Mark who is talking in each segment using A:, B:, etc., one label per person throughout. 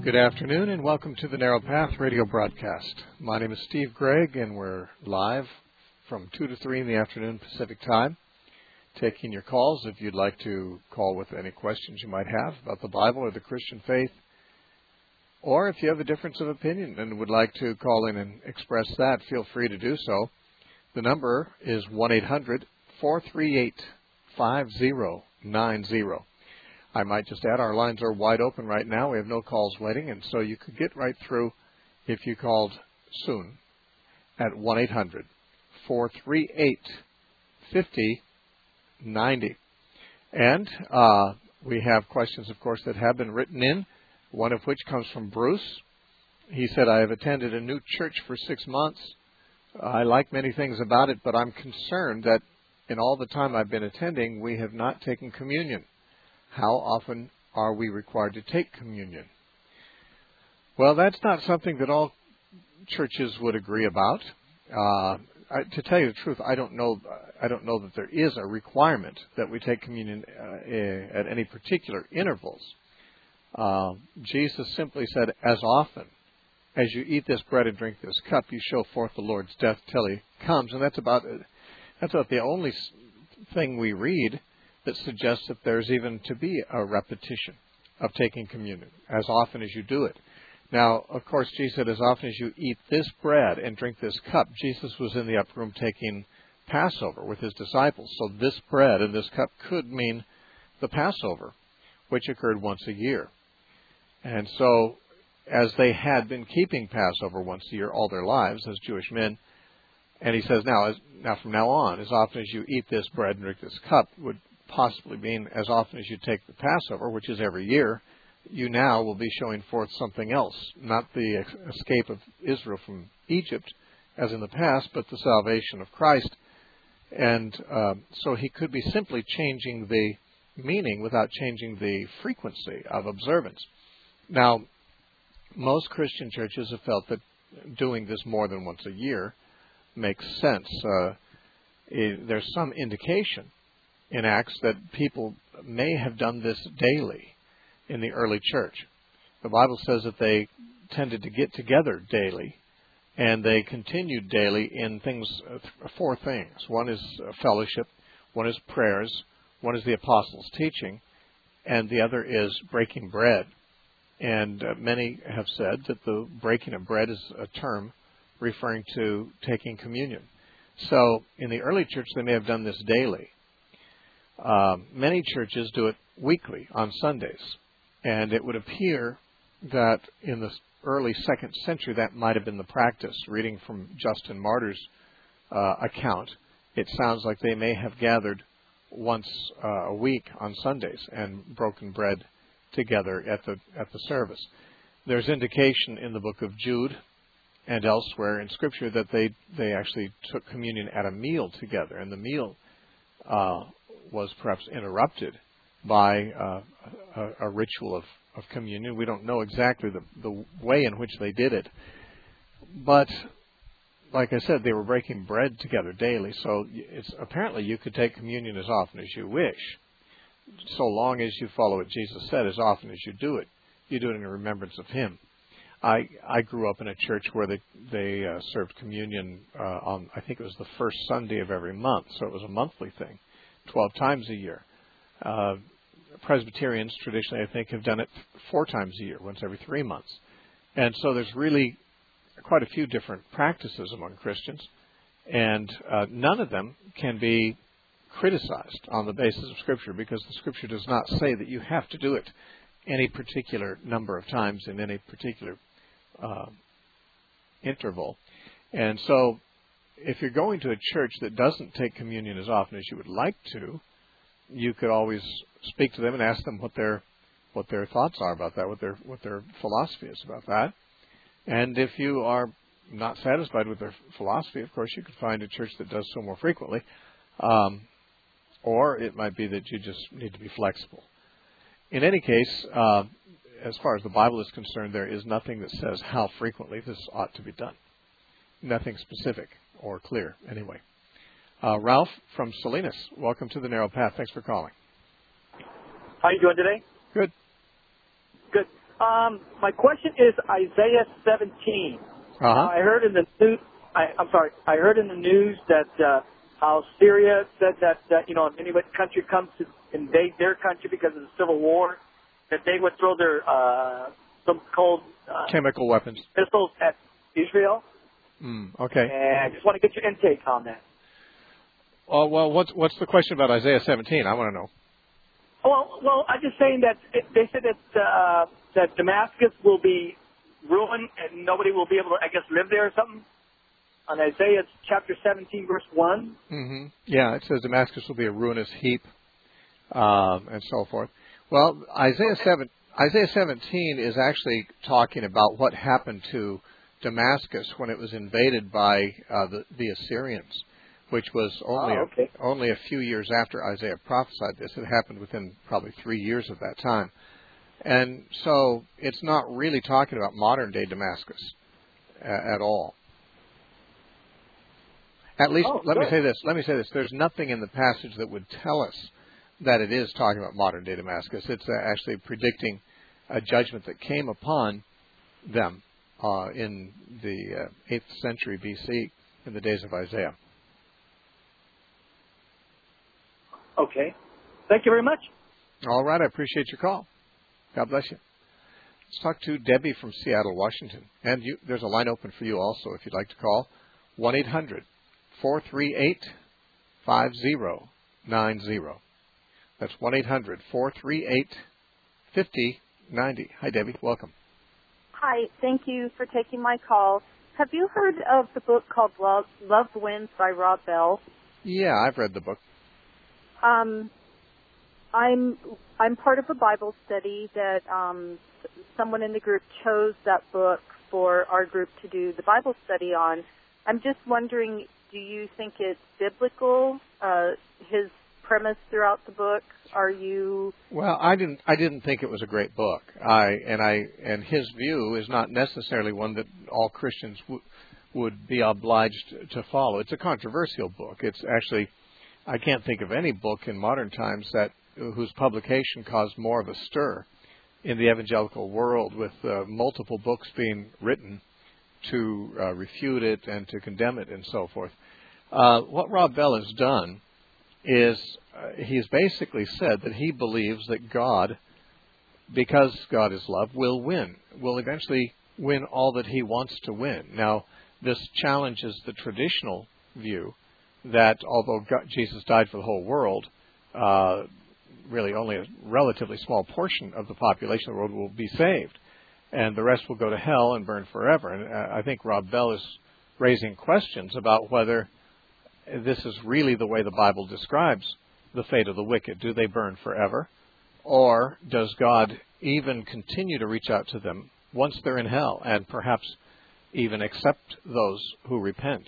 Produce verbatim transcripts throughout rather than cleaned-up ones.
A: Good afternoon and welcome to the Narrow Path radio broadcast. My name is Steve Gregg and we're live from two to three in the afternoon Pacific time, taking your calls if you'd like to call with any questions you might have about the Bible or the Christian faith, or if you have a difference of opinion and would like to call in and express that, feel free to do so. The number is one eight hundred, four three eight, five zero nine zero. I might just add our lines are wide open right now. We have no calls waiting, and so you could get right through if you called soon at one eight hundred, four three eight, five zero nine zero. And uh, we have questions, of course, that have been written in, one of which comes from Bruce. He said, I have attended a new church for six months. I like many things about it, but I'm concerned that in all the time I've been attending, we have not taken communion. How often are we required to take communion? Well, that's not something that all churches would agree about. Uh, I, to tell you the truth, I don't know. I don't know that there is a requirement that we take communion uh, at any particular intervals. Uh, Jesus simply said, "As often as you eat this bread and drink this cup, you show forth the Lord's death till He comes." And that's about that's about the only thing we read that suggests that there's even to be a repetition of taking communion, as often as you do it. Now, of course, Jesus said, as often as you eat this bread and drink this cup, Jesus was in the upper room taking Passover with His disciples. So this bread and this cup could mean the Passover, which occurred once a year. And so, as they had been keeping Passover once a year all their lives as Jewish men, and He says, now, as, now from now on, as often as you eat this bread and drink this cup, would possibly mean as often as you take the Passover, which is every year, you now will be showing forth something else, not the escape of Israel from Egypt as in the past, but the salvation of Christ. And uh, so He could be simply changing the meaning without changing the frequency of observance. Now, most Christian churches have felt that doing this more than once a year makes sense. Uh, it, there's some indication in Acts that people may have done this daily in the early church. The Bible says that they tended to get together daily, and they continued daily in things, uh, four things. One is uh, fellowship, one is prayers, one is the apostles' teaching, and the other is breaking bread. And uh, many have said that the breaking of bread is a term referring to taking communion. So in the early church, they may have done this daily. Uh, many churches do it weekly on Sundays, and it would appear that in the early second century that might have been the practice. Reading from Justin Martyr's uh, account, it sounds like they may have gathered once uh, a week on Sundays and broken bread together at the at the service. There's indication in the book of Jude and elsewhere in Scripture that they they actually took communion at a meal together, and the meal uh, was perhaps interrupted by uh, a, a ritual of, of communion. We don't know exactly the, the way in which they did it. But, like I said, they were breaking bread together daily, so it's apparently you could take communion as often as you wish, so long as you follow what Jesus said, as often as you do it. You do it in remembrance of Him. I I grew up in a church where they, they uh, served communion uh, on, I think it was the first Sunday of every month, so it was a monthly thing. twelve times a year. Uh, Presbyterians traditionally, I think, have done it four times a year, once every three months. And so there's really quite a few different practices among Christians, and uh, none of them can be criticized on the basis of Scripture, because the Scripture does not say that you have to do it any particular number of times in any particular uh, interval. And so if you're going to a church that doesn't take communion as often as you would like to, you could always speak to them and ask them what their what their thoughts are about that, what their what their philosophy is about that. And if you are not satisfied with their philosophy, of course, you could find a church that does so more frequently. Um, or it might be that you just need to be flexible. In any case, uh, as far as the Bible is concerned, there is nothing that says how frequently this ought to be done. Nothing specific or clear, anyway. Uh, Ralph from Salinas, welcome to the Narrow Path. Thanks for calling.
B: How are you doing today?
A: Good.
B: Good. Um, my question is Isaiah seventeen.
A: Uh-huh.
B: Uh, I heard in the news. I, I'm sorry. I heard in the news that uh, how Syria said that uh, you know if any country comes to invade their country because of the civil war, that they would throw their uh, some cold uh,
A: chemical weapons
B: missiles at Israel.
A: Mm, okay.
B: And I just want to get your intake on that.
A: Oh, well, what's what's the question about Isaiah seventeen? I want to know.
B: Well, well, I'm just saying that it, they said that uh, that Damascus will be ruined and nobody will be able to, I guess, live there or something. On Isaiah chapter seventeen, verse one.
A: Mm-hmm. Yeah, it says Damascus will be a ruinous heap, um, and so forth. Well, Isaiah
B: okay.
A: seven, Isaiah seventeen is actually talking about what happened to Damascus when it was invaded by uh, the, the Assyrians, which was only
B: oh, okay.
A: a, only a few years after Isaiah prophesied this. It happened within probably three years of that time. And so it's not really talking about modern-day Damascus uh, at all. At least,
B: oh,
A: let
B: good.
A: me say this. Let me say this. There's nothing in the passage that would tell us that it is talking about modern-day Damascus. It's uh, actually predicting a judgment that came upon them uh, in the uh, eighth century B C, in the days of Isaiah.
B: Okay. Thank you very much.
A: All right. I appreciate your call. God bless you. Let's talk to Debbie from Seattle, Washington. And you, there's a line open for you also if you'd like to call. one eight hundred four three eight five zero nine zero. That's one eight hundred four three eight five zero nine zero. Hi, Debbie. Welcome.
C: Hi. Thank you for taking my call. Have you heard of the book called Love, Love Wins by Rob Bell?
A: Yeah, I've read the book.
C: Um, I'm I'm part of a Bible study that um, someone in the group chose that book for our group to do the Bible study on. I'm just wondering, do you think it's biblical? Uh, his premise throughout the book. Are you?
A: Well, I didn't. I didn't think it was a great book. I and I and his view is not necessarily one that all Christians w- would be obliged to follow. It's a controversial book. It's actually, I can't think of any book in modern times that whose publication caused more of a stir in the evangelical world, with uh, multiple books being written to uh, refute it and to condemn it and so forth. Uh, what Rob Bell has done is uh, he's basically said that he believes that God, because God is love, will win, will eventually win all that he wants to win. Now, this challenges the traditional view that although God, Jesus died for the whole world, uh, really only a relatively small portion of the population of the world will be saved, and the rest will go to hell and burn forever. And uh, I think Rob Bell is raising questions about whether this is really the way the Bible describes the fate of the wicked. Do they burn forever? Or does God even continue to reach out to them once they're in hell, and perhaps even accept those who repent?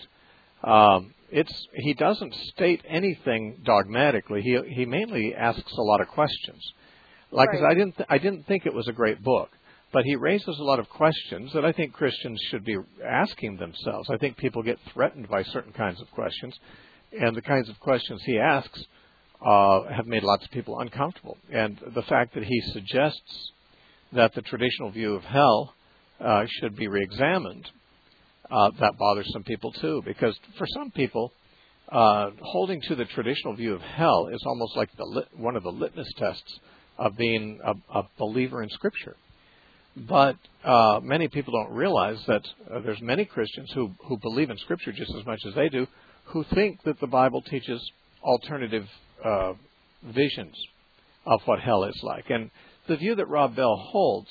A: Um, it's he doesn't state anything dogmatically. He he mainly asks a lot of questions. Like
C: Right.
A: I, said, I didn't th- I didn't think it was a great book, but he raises a lot of questions that I think Christians should be asking themselves. I think people get threatened by certain kinds of questions, and the kinds of questions he asks uh, have made lots of people uncomfortable. And the fact that he suggests that the traditional view of hell uh, should be reexamined, uh, that bothers some people too, because for some people, uh, holding to the traditional view of hell is almost like the lit- one of the litmus tests of being a, a believer in Scripture. But uh, many people don't realize that uh, there's many Christians who, who believe in Scripture just as much as they do, who think that the Bible teaches alternative uh, visions of what hell is like. And the view that Rob Bell holds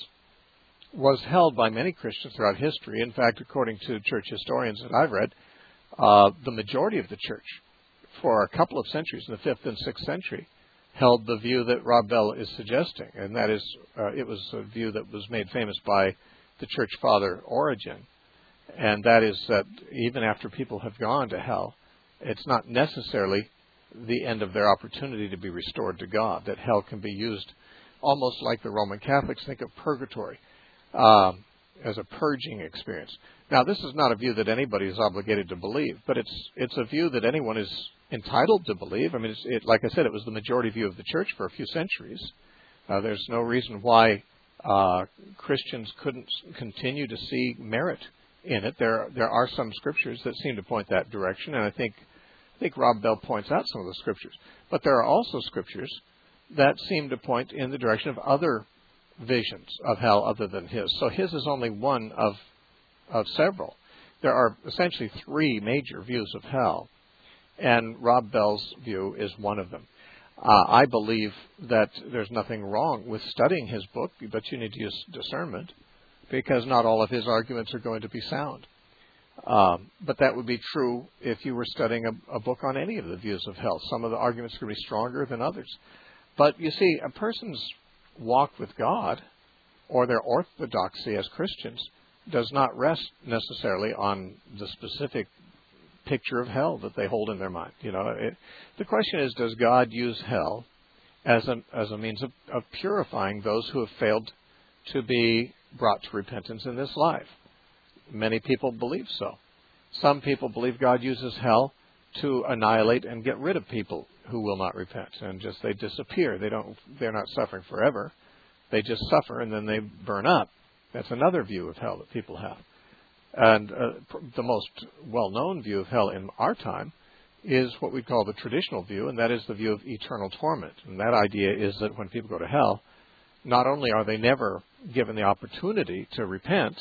A: was held by many Christians throughout history. In fact, according to church historians that I've read, uh, the majority of the church for a couple of centuries, in the fifth and sixth century, held the view that Rob Bell is suggesting, and that is, uh, it was a view that was made famous by the church father Origen, and that is that even after people have gone to hell, it's not necessarily the end of their opportunity to be restored to God, that hell can be used almost like the Roman Catholics think of purgatory, um, as a purging experience. Now, this is not a view that anybody is obligated to believe, but it's it's a view that anyone is entitled to believe. I mean, it's, it, like I said, it was the majority view of the church for a few centuries. Uh, there's no reason why uh, Christians couldn't continue to see merit in it. There there are some scriptures that seem to point that direction, and I think I think Rob Bell points out some of the scriptures. But there are also scriptures that seem to point in the direction of other visions of hell other than his. So his is only one of of several. There are essentially three major views of hell, and Rob Bell's view is one of them. Uh, I believe that there's nothing wrong with studying his book, but you need to use discernment, because not all of his arguments are going to be sound. Um, but that would be true if you were studying a, a book on any of the views of hell. Some of the arguments could be stronger than others. But you see, a person's walk with God, or their orthodoxy as Christians, does not rest necessarily on the specific picture of hell that they hold in their mind. You know, it, the question is, does God use hell as a as a means of, of purifying those who have failed to be brought to repentance in this life? Many people believe so. Some people believe God uses hell to annihilate and get rid of people who will not repent, and just they disappear. They don't. They're not suffering forever. They just suffer and then they burn up. That's another view of hell that people have. And uh, the most well-known view of hell in our time is what we call the traditional view, and that is the view of eternal torment. And that idea is that when people go to hell, not only are they never given the opportunity to repent,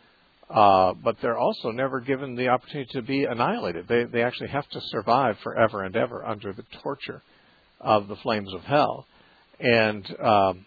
A: uh, but they're also never given the opportunity to be annihilated. They, they actually have to survive forever and ever under the torture of the flames of hell. And um,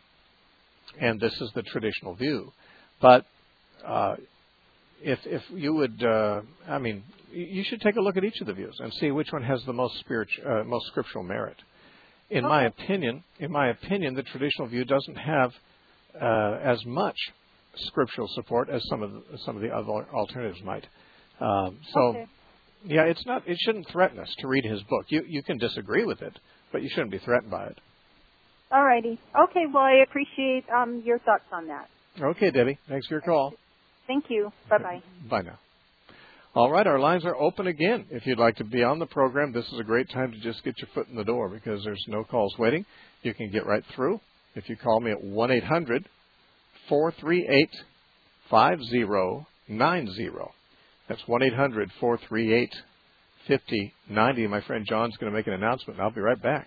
A: and this is the traditional view. But uh, if if you would, uh, I mean, you should take a look at each of the views and see which one has the most spiritual, uh, most scriptural merit. In okay. my opinion, in my opinion, the traditional view doesn't have uh, as much scriptural support as some of the, some of the other alternatives might. Um, so,
C: okay.
A: yeah, it's not. It shouldn't threaten us to read his book. You you can disagree with it, but you shouldn't be threatened by it.
C: All righty. Okay. Well, I appreciate um, your thoughts on that.
A: Okay, Debbie. Thanks for your call.
C: Thank you. Bye-bye.
A: Bye now. All right, our lines are open again. If you'd like to be on the program, this is a great time to just get your foot in the door because there's no calls waiting. You can get right through. If you call me at one eight hundred four three eight five zero nine zero. That's one eight hundred four three eight five zero nine zero. My friend John's going to make an announcement, and I'll be right back.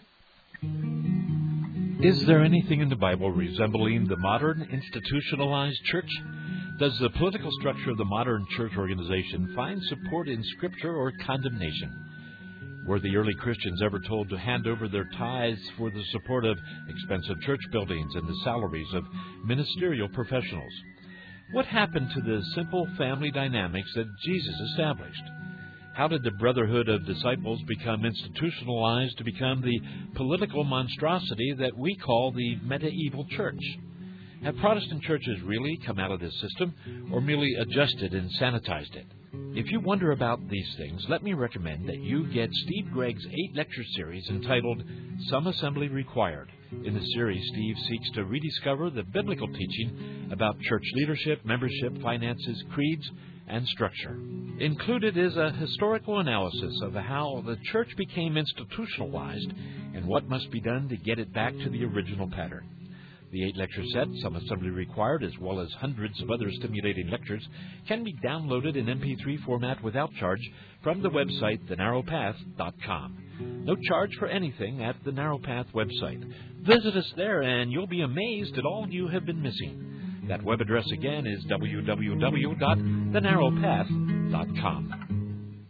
D: Is there anything in the Bible resembling the modern institutionalized church? Does the political structure of the modern church organization find support in Scripture or condemnation? Were the early Christians ever told to hand over their tithes for the support of expensive church buildings and the salaries of ministerial professionals? What happened to the simple family dynamics that Jesus established? How did the brotherhood of disciples become institutionalized to become the political monstrosity that we call the medieval church? Have Protestant churches really come out of this system, or merely adjusted and sanitized it? If you wonder about these things, let me recommend that you get Steve Gregg's eight-lecture series entitled Some Assembly Required. In the series, Steve seeks to rediscover the biblical teaching about church leadership, membership, finances, creeds, and structure. Included is a historical analysis of how the church became institutionalized and what must be done to get it back to the original pattern. The eight-lecture set, Some Assembly Required, as well as hundreds of other stimulating lectures, can be downloaded in M P three format without charge from the website the narrow path dot com. No charge for anything at the Narrow Path website. Visit us there and you'll be amazed at all you have been missing. That web address again is w w w dot the narrow path dot com.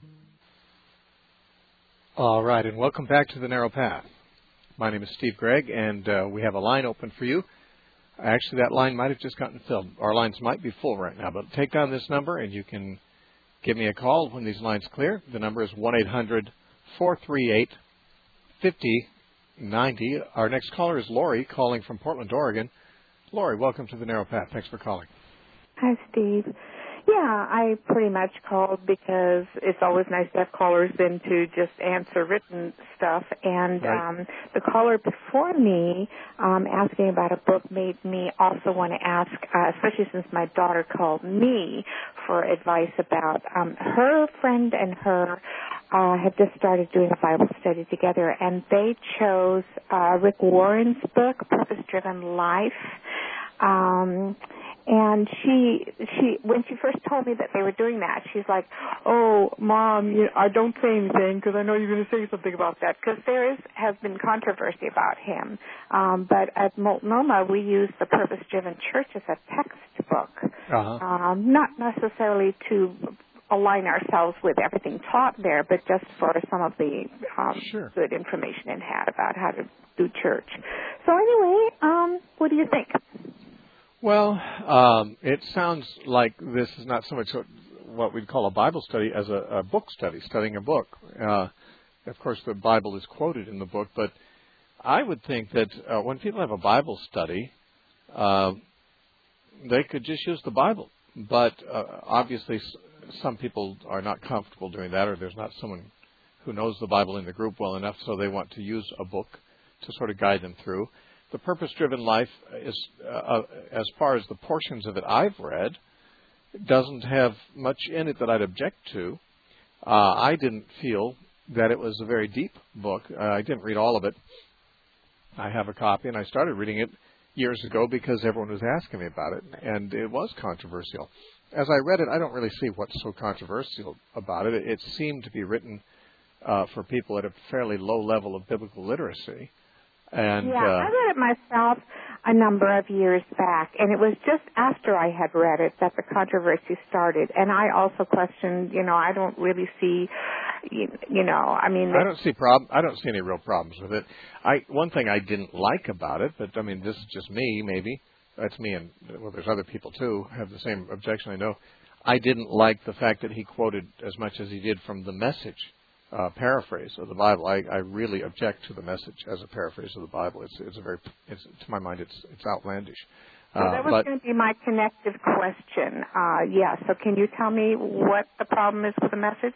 A: All right, and welcome back to The Narrow Path. My name is Steve Gregg, and uh, we have a line open for you. Actually, that line might have just gotten filled. Our lines might be full right now, but take down this number, and you can give me a call when these lines clear. The number is one eight hundred four three eight five zero nine zero. Our next caller is Lori, calling from Portland, Oregon. Lori, welcome to The Narrow Path. Thanks for calling.
E: Hi, Steve. Yeah, I pretty much called because it's always nice to have callers in to just answer written stuff. And
A: right.
E: um, the caller before me um, asking about a book made me also want to ask, uh, especially since my daughter called me for advice about um, her friend and her uh, had just started doing a Bible study together, and they chose uh, Rick Warren's book, Purpose-Driven Life. Um, and she, she, when she first told me that they were doing that, she's like, "Oh, Mom, you, I don't say anything because I know you're going to say something about that." Because there is has been controversy about him. Um, but at Multnomah, we use the Purpose-Driven Church as a textbook,
A: Uh-huh.
E: um, not necessarily to align ourselves with everything taught there, but just for some of the um,
A: Sure.
E: good information it had about how to do church. So anyway, um, what do you think?
A: Well, um, it sounds like this is not so much what we'd call a Bible study as a, a book study, studying a book. Uh, of course, the Bible is quoted in the book, but I would think that uh, when people have a Bible study, uh, they could just use the Bible. But uh, obviously, some people are not comfortable doing that, or there's not someone who knows the Bible in the group well enough, so they want to use a book to sort of guide them through. The Purpose-Driven Life, is, uh, as far as the portions of it I've read, doesn't have much in it that I'd object to. Uh, I didn't feel that it was a very deep book. Uh, I didn't read all of it. I have a copy, and I started reading it years ago because everyone was asking me about it, and it was controversial. As I read it, I don't really see what's so controversial about it. It, it seemed to be written uh, for people at a fairly low level of biblical literacy. And,
E: yeah,
A: uh,
E: I read it myself a number of years back, and it was just after I had read it that the controversy started. And I also questioned, you know, I don't really see, you, you know, I mean,
A: I don't see prob- I don't see any real problems with it. I one thing I didn't like about it, but I mean, this is just me, maybe. That's me, and well, there's other people too have the same objection. I know. I didn't like the fact that he quoted as much as he did from the Message. Uh, paraphrase of the Bible. I, I really object to the Message as a paraphrase of the Bible. It's it's a very it's, to my mind it's it's outlandish. Uh,
E: well, that was
A: but,
E: going to be my connective question. Uh, yeah. So can you tell me what the problem is with the Message?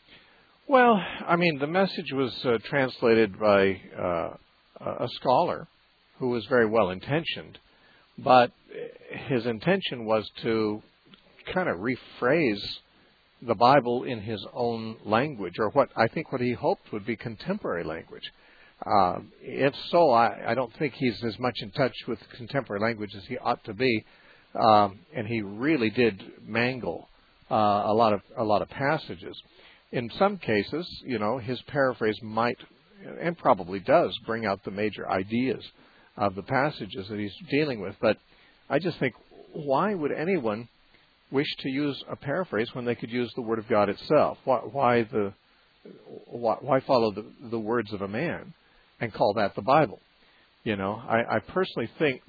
A: Well, I mean, the Message was uh, translated by uh, a scholar who was very well intentioned, but his intention was to kind of rephrase the Bible in his own language, or what I think what he hoped would be contemporary language. Uh, if so, I, I don't think he's as much in touch with contemporary language as he ought to be, um, and he really did mangle uh, a lot of a lot of passages. In some cases, you know, his paraphrase might, and probably does, bring out the major ideas of the passages that he's dealing with. But I just think, why would anyone wish to use a paraphrase when they could use the Word of God itself? Why, why the why, why follow the, the words of a man and call that the Bible? You know, I, I personally think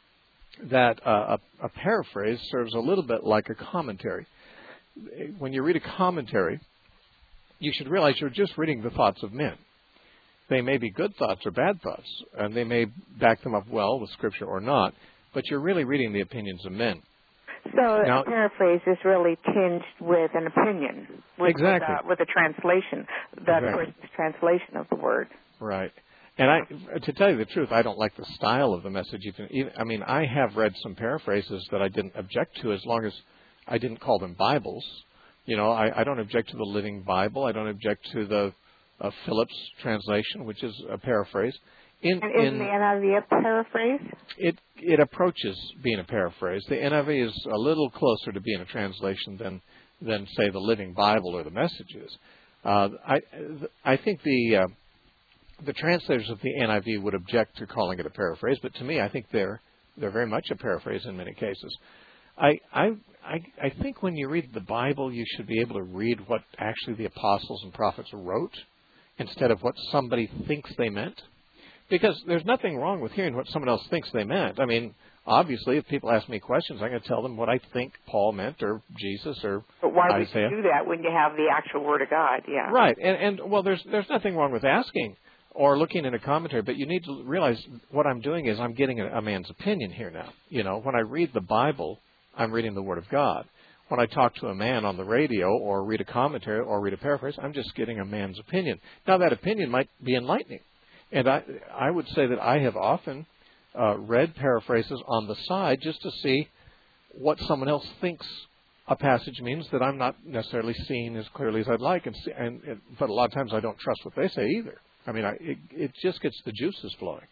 A: that uh, a, a paraphrase serves a little bit like a commentary. When you read a commentary, you should realize you're just reading the thoughts of men. They may be good thoughts or bad thoughts, and they may back them up well with Scripture or not, but you're really reading the opinions of men.
E: So
A: now,
E: a paraphrase is really tinged with an opinion, with,
A: exactly,
E: with, a, with a translation, that
A: exactly.
E: person's translation of the word.
A: Right. And I, to tell you the truth, I don't like the style of the Message. Even, even, I mean, I have read some paraphrases that I didn't object to, as long as I didn't call them Bibles. You know, I, I don't object to the Living Bible. I don't object to the uh, Phillips translation, which is a paraphrase. In,
E: and isn't
A: in,
E: the N I V a paraphrase?
A: It it approaches being a paraphrase. The N I V is a little closer to being a translation than than say the Living Bible or the Message is. Uh, I I think the uh, the translators of the N I V would object to calling it a paraphrase, but to me, I think they're they're very much a paraphrase in many cases. I I I, I think when you read the Bible, you should be able to read what actually the apostles and prophets wrote instead of what somebody thinks they meant. Because there's nothing wrong with hearing what someone else thinks they meant. I mean, obviously, if people ask me questions, I'm going to tell them what I think Paul meant, or Jesus, or
E: But why would
A: Isaiah.
E: you do that when you have the actual Word of God? Yeah.
A: Right. And, and well, there's there's nothing wrong with asking or looking in a commentary, but you need to realize what I'm doing is I'm getting a, a man's opinion here now. You know, when I read the Bible, I'm reading the Word of God. When I talk to a man on the radio or read a commentary or read a paraphrase, I'm just getting a man's opinion. Now, that opinion might be enlightening. And I, I would say that I have often uh, read paraphrases on the side just to see what someone else thinks a passage means that I'm not necessarily seeing as clearly as I'd like. And, see, and, and but a lot of times I don't trust what they say either. I mean, I, it, it just gets the juices flowing.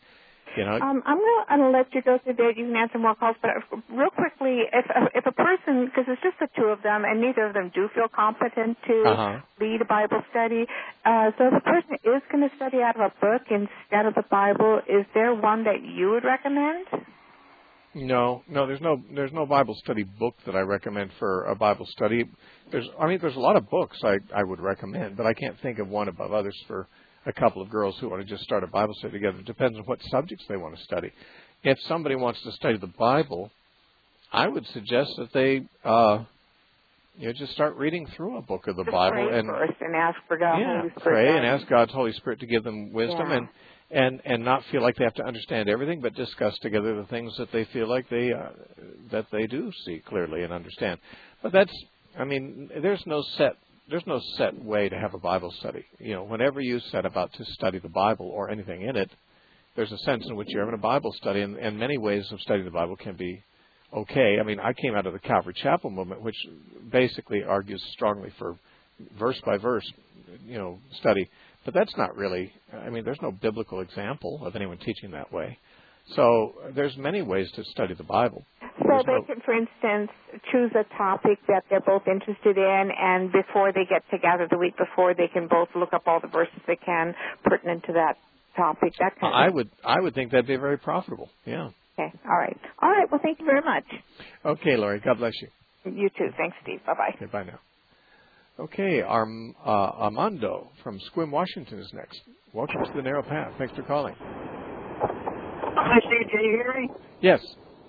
A: You know,
E: um, I'm going to let you go through there. You can answer more calls, but real quickly, if if a person, because it's just the two of them, and neither of them do feel competent to
A: uh-huh.
E: lead a Bible study, uh, so if a person is going to study out of a book instead of the Bible, is there one that you would recommend?
A: No, no, there's no there's no Bible study book that I recommend for a Bible study. There's, I mean, there's a lot of books I, I would recommend, but I can't think of one above others for a couple of girls who want to just start a Bible study together. It depends on what subjects they want to study. If somebody wants to study the Bible, I would suggest that they, uh, you know, just start reading through a book of the
E: just
A: Bible
E: pray
A: and
E: first and ask for God's
A: yeah,
E: Holy Spirit.
A: pray and ask God's Holy Spirit to give them wisdom
E: yeah.
A: and. And and not feel like they have to understand everything, but discuss together the things that they feel like they uh, that they do see clearly and understand. But that's, I mean, there's no set there's no set way to have a Bible study. You know, whenever you set about to study the Bible or anything in it, there's a sense in which you're having a Bible study, and, and many ways of studying the Bible can be okay. I mean, I came out of the Calvary Chapel movement, which basically argues strongly for verse by verse, you know, study. But that's not really, I mean, there's no biblical example of anyone teaching that way. So there's many ways to study the Bible.
E: So
A: There's
E: they
A: no,
E: can, for instance, choose a topic that they're both interested in, and before they get together the week before, they can both look up all the verses they can pertinent to that topic. That kind
A: I
E: of
A: would, I would think that'd be very profitable. Yeah.
E: Okay. All right. All right. Well, thank you very much.
A: Okay, Laurie. God bless you.
E: You too. Thanks, Steve. Bye-bye.
A: Okay, bye now. Okay, Arm, uh, Armando from Sequim, Washington is next. Welcome to the Narrow Path. Thanks for calling.
F: Hi, Steve. Can you hear me?
A: Yes.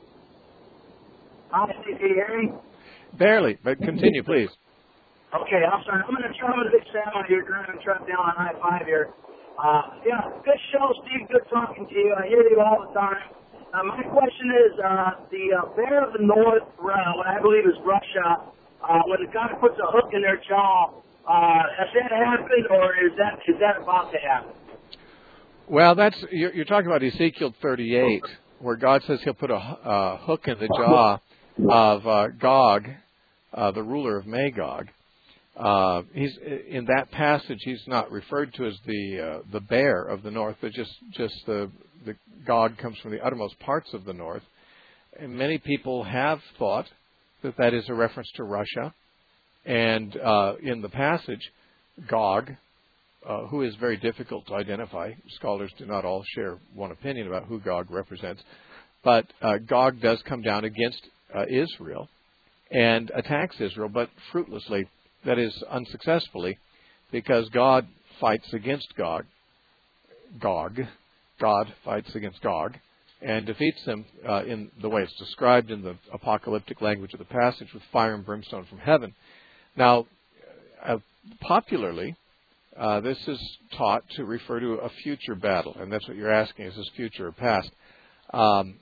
F: Hi, Steve. Can you hear me?
A: Barely, but continue, please.
F: Okay, I'm sorry. I'm going to try. I'm a big fan of your driving truck down on I five here. Uh, yeah, good show, Steve. Good talking to you. I hear you all the time. Uh, my question is, uh, the uh, Bear of the North, uh, what I believe is Russia, uh, when the guy puts a hook in their jaw, uh, has that happened, or is that is that about to happen?
A: Well, that's you're, you're talking about Ezekiel thirty-eight, where God says He'll put a uh, hook in the jaw of uh, Gog, uh, the ruler of Magog. Uh, he's in that passage. He's not referred to as the uh, the bear of the north, but just just the the Gog comes from the uttermost parts of the north. And many people have thought that that is a reference to Russia. And uh, in the passage, Gog, uh, who is very difficult to identify, scholars do not all share one opinion about who Gog represents, but uh, Gog does come down against uh, Israel and attacks Israel, but fruitlessly. That is, unsuccessfully, because God fights against Gog. Gog. God fights against Gog and defeats them uh, in the way it's described in the apocalyptic language of the passage with fire and brimstone from heaven. Now, uh, popularly, uh, this is taught to refer to a future battle, and that's what you're asking, is this future or past? Um,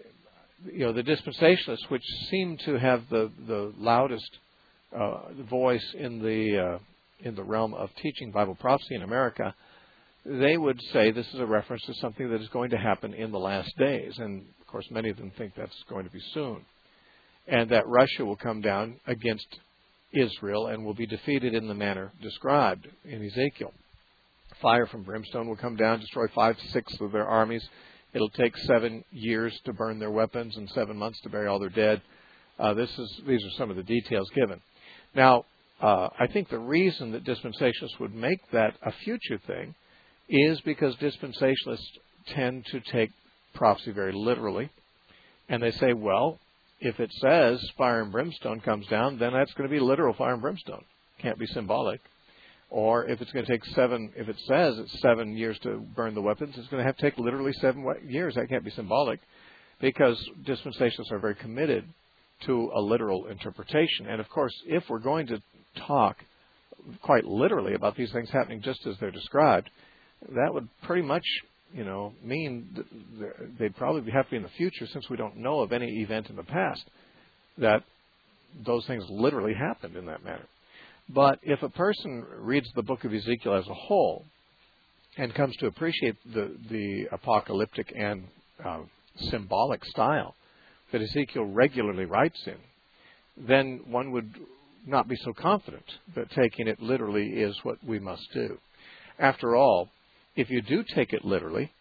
A: you know, the dispensationalists, which seem to have the, the loudest Uh, the voice in the uh, in the realm of teaching Bible prophecy in America, they would say this is a reference to something that is going to happen in the last days, and of course many of them think that's going to be soon, and that Russia will come down against Israel and will be defeated in the manner described in Ezekiel. Fire from brimstone will come down, destroy five-sixths of their armies. It'll take seven years to burn their weapons and seven months to bury all their dead. Uh, this is these are some of the details given. Now, uh, I think the reason that dispensationalists would make that a future thing is because dispensationalists tend to take prophecy very literally. And they say, well, if it says fire and brimstone comes down, then that's going to be literal fire and brimstone. Can't be symbolic. Or if it's going to take seven, if it says it's seven years to burn the weapons, it's going to have to take literally seven years. That can't be symbolic, because dispensationalists are very committed to a literal interpretation. And of course, if we're going to talk quite literally about these things happening just as they're described, that would pretty much, you know, mean that they'd probably have to be in the future, since we don't know of any event in the past that those things literally happened in that manner. But if a person reads the book of Ezekiel as a whole and comes to appreciate the, the apocalyptic and uh, symbolic style that Ezekiel regularly writes in, then one would not be so confident that taking it literally is what we must do. After all, if you do take it literally,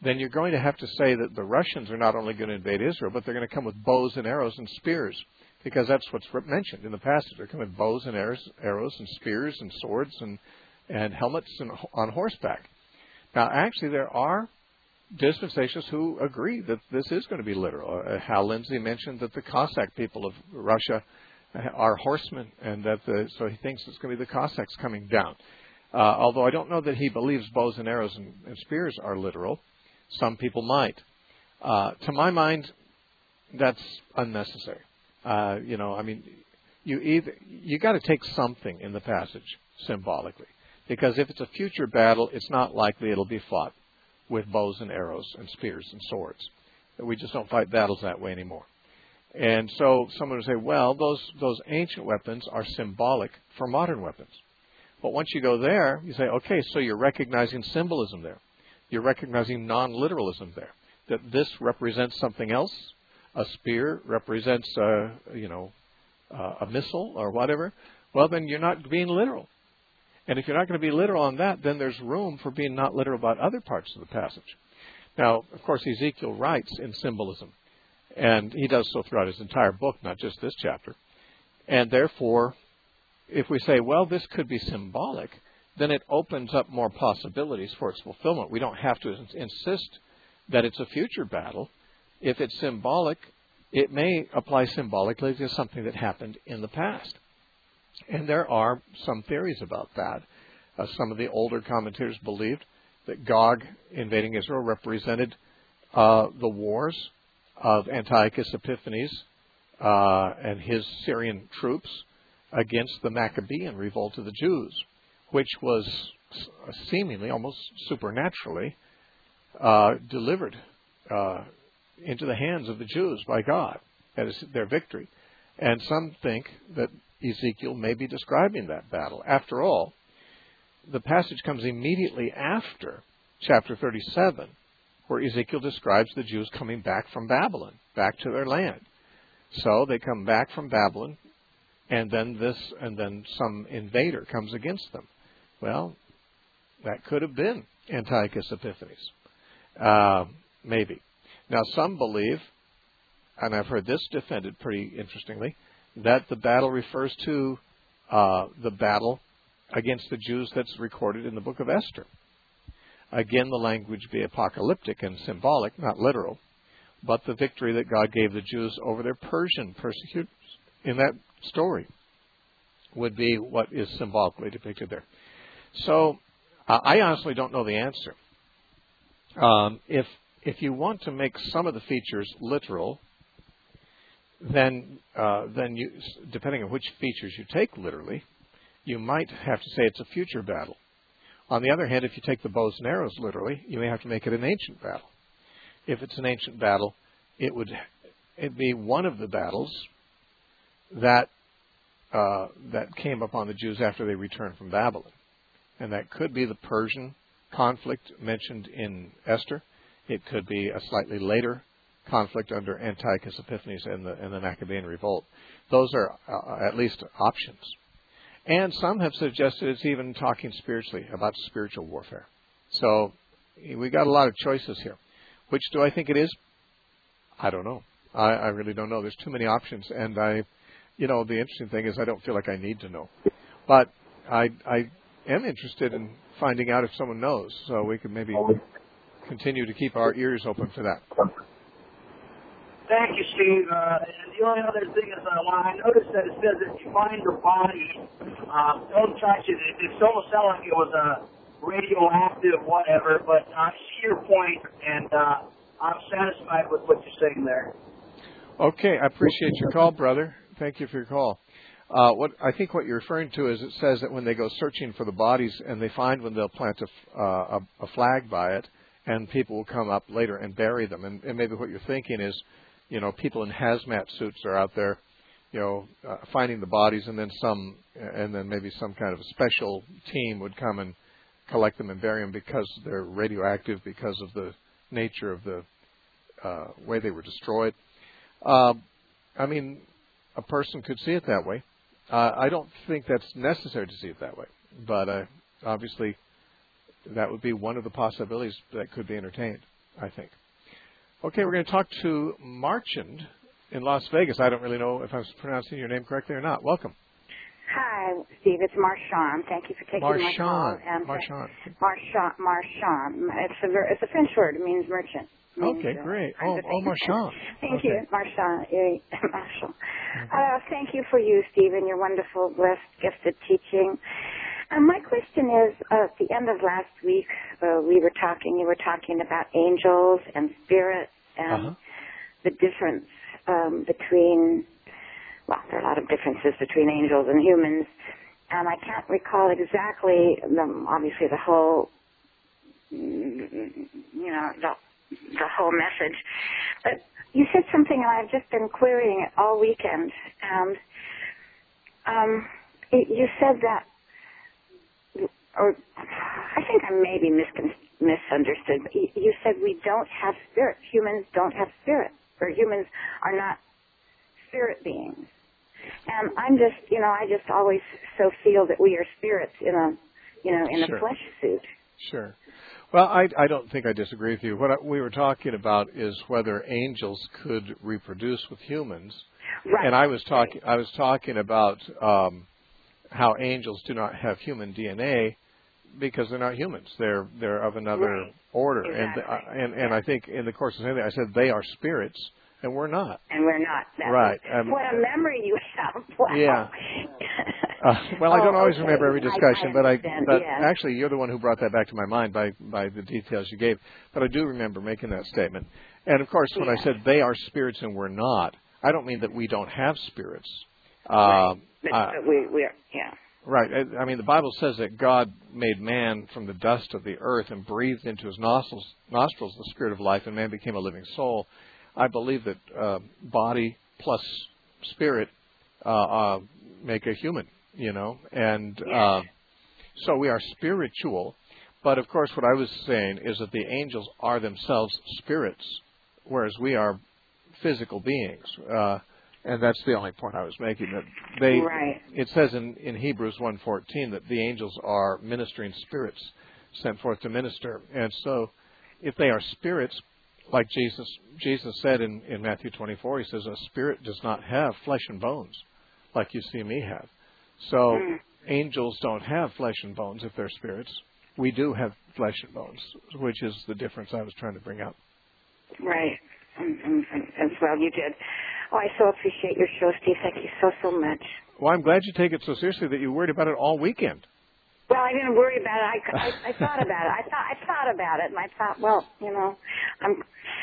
A: then you're going to have to say that the Russians are not only going to invade Israel, but they're going to come with bows and arrows and spears, because that's what's mentioned in the passage. They're coming with bows and arrows, arrows and spears and swords and, and helmets and on horseback. Now, actually, there are dispensationalists who agree that this is going to be literal. Uh, Hal Lindsey mentioned that the Cossack people of Russia are horsemen, and that the, so he thinks it's going to be the Cossacks coming down. Uh, although I don't know that he believes bows and arrows and, and spears are literal. Some people might. Uh, to my mind, that's unnecessary. Uh, you know, I mean, you either you got to take something in the passage symbolically, because if it's a future battle, it's not likely it'll be fought with bows and arrows and spears and swords. We just don't fight battles that way anymore. And so someone would say, well, those those ancient weapons are symbolic for modern weapons. But once you go there, you say, okay, so you're recognizing symbolism there. You're recognizing non-literalism there, that this represents something else. A spear represents, uh, you know, uh, a missile or whatever. Well, then you're not being literal. And if you're not going to be literal on that, then there's room for being not literal about other parts of the passage. Now, of course, Ezekiel writes in symbolism, and he does so throughout his entire book, not just this chapter. And therefore, if we say, well, this could be symbolic, then it opens up more possibilities for its fulfillment. We don't have to insist that it's a future battle. If it's symbolic, it may apply symbolically to something that happened in the past. And there are some theories about that. Uh, some of the older commentators believed that Gog invading Israel represented uh, the wars of Antiochus Epiphanes uh, and his Syrian troops against the Maccabean revolt of the Jews, which was seemingly, almost supernaturally, uh, delivered uh, into the hands of the Jews by God. That is their victory. And some think that Ezekiel may be describing that battle. After all, the passage comes immediately after chapter thirty-seven, where Ezekiel describes the Jews coming back from Babylon, back to their land. So they come back from Babylon, and then this, and then some invader comes against them. Well, that could have been Antiochus Epiphanes, uh, maybe. Now, some believe, and I've heard this defended pretty interestingly, that the battle refers to uh, the battle against the Jews that's recorded in the book of Esther. Again, the language be apocalyptic and symbolic, not literal, but the victory that God gave the Jews over their Persian persecutors in that story would be what is symbolically depicted there. So, uh, I honestly don't know the answer. Um, if if you want to make some of the features literal, then uh, then you, depending on which features you take literally, you might have to say it's a future battle. On the other hand, if you take the bows and arrows literally, you may have to make it an ancient battle. If it's an ancient battle, it would it'd be one of the battles that uh, that came upon the Jews after they returned from Babylon. And that could be the Persian conflict mentioned in Esther. It could be a slightly later conflict under Antiochus Epiphanes and the, and the Maccabean revolt. Those are uh, at least options. And some have suggested it's even talking spiritually, about spiritual warfare. So we got a lot of choices here. Which do I think it is? I don't know. I, I really don't know. There's too many options. And I, you know, the interesting thing is I don't feel like I need to know. But I, I am interested in finding out if someone knows. So we could maybe continue to keep our ears open for that.
F: Thank you, Steve. Uh, and the only other thing is, uh, when I noticed that it says if you find the body, uh, don't touch it. It, it almost sounded like it was a radioactive whatever, but I see your point, and uh, I'm satisfied with what you're saying there.
A: Okay, I appreciate your call, brother. Thank you for your call. Uh, what I think what you're referring to is it says that when they go searching for the bodies and they find one, they'll plant a, uh, a, a flag by it, and people will come up later and bury them. And, and maybe what you're thinking is, you know, people in hazmat suits are out there, you know, uh, finding the bodies, and then some, and then maybe some kind of a special team would come and collect them and bury them because they're radioactive because of the nature of the uh, way they were destroyed. Uh, I mean, a person could see it that way. Uh, I don't think that's necessary to see it that way, but uh, obviously that would be one of the possibilities that could be entertained. I think. Okay, we're going to talk to Marchand in Las Vegas. I don't really know if I'm pronouncing your name correctly or not. Welcome.
G: Hi, Steve. It's Marchand. Thank you for taking my call.
A: Marchand. Marchand.
G: Marchand. Marchand. It's a ver- it's a French word. It means merchant. It means,
A: okay,
G: uh,
A: great. Oh, oh, Marchand.
G: Thank
A: okay.
G: you, Marchand. Marchand. Uh, thank you for you, Steve, and your wonderful, blessed, gifted teaching. Um, my question is, uh, at the end of last week, uh, we were talking. You were talking about angels and spirits and
A: uh-huh.
G: the difference um, between. Well, there are a lot of differences between angels and humans, and I can't recall exactly, the, obviously, the whole, you know, the, the whole message. But you said something, and I've just been querying it all weekend, and um, it, you said that, or I think I maybe miscon- misunderstood, but you, you said we don't have spirit. Humans don't have spirit, or humans are not spirit beings. And I'm just, you know, I just always so feel that we are spirits in a, you know, in
A: sure.
G: a flesh suit.
A: Sure. Well, I, I don't think I disagree with you. What I, we were talking about is whether angels could reproduce with humans.
G: Right.
A: And I was talking, I was talking about um, how angels do not have human D N A because they're not humans. They're they're of another
G: right.
A: order.
G: Exactly.
A: And and and I think in the course of saying that, I said they are spirits. And we're not.
G: And we're not. That
A: right.
G: Um, what a memory you have. Wow.
A: Yeah. Uh, well, I don't
G: oh,
A: always
G: okay.
A: remember every discussion,
G: I, I
A: but I, but
G: yes.
A: actually, you're the one who brought that back to my mind by, by the details you gave. But I do remember making that statement. And of course, when
G: yes.
A: I said they are spirits and we're not, I don't mean that we don't have spirits.
G: Right.
A: Uh,
G: but,
A: uh,
G: but we, we're, yeah.
A: Right. I, I mean, the Bible says that God made man from the dust of the earth and breathed into his nostrils, nostrils the spirit of life, and man became a living soul. I believe that uh, body plus spirit uh, uh, make a human, you know, and uh, so we are spiritual. But of course, what I was saying is that the angels are themselves spirits, whereas we are physical beings, uh, and that's the only point I was making. That they,
G: right.
A: it says in, in Hebrews one fourteen that the angels are ministering spirits sent forth to minister, and so if they are spirits. Like Jesus Jesus said in, in Matthew twenty-four, he says, a spirit does not have flesh and bones like you see me have. So
G: mm.
A: angels don't have flesh and bones if they're spirits. We do have flesh and bones, which is the difference I was trying to bring out.
G: Right. As well, you did. Oh, I so appreciate your show, Steve. Thank you so, so much.
A: Well, I'm glad you take it so seriously that you worried about it all weekend.
G: Well, I didn't worry about it. I, I, I thought about it. I thought I thought about it, and I thought, well, you know, I'm.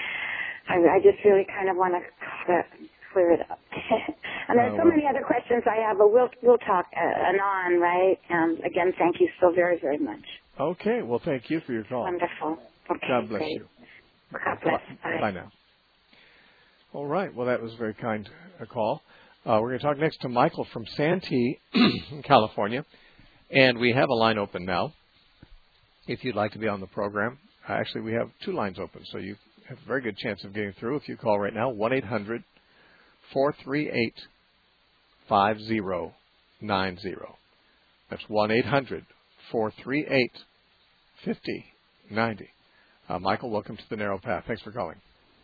G: I, I just really kind of want to clear it up. And there's
A: uh,
G: so
A: well.
G: many other questions I have, but we'll we'll talk uh, anon, right? And again, thank you so very very much.
A: Okay. Well, thank you for your call.
G: Wonderful. Okay.
A: God bless
G: great.
A: you.
G: God bless.
A: Bye.
G: Bye.
A: Bye now. All right. Well, that was a very kind a call. Uh, we're going to talk next to Michael from Santee, California. And we have a line open now. If you'd like to be on the program, uh, actually we have two lines open, so you have a very good chance of getting through. If you call right now, one eight hundred four three eight five zero nine zero. That's one eight hundred four three eight five zero nine zero. Uh, Michael, welcome to the Narrow Path. Thanks for calling.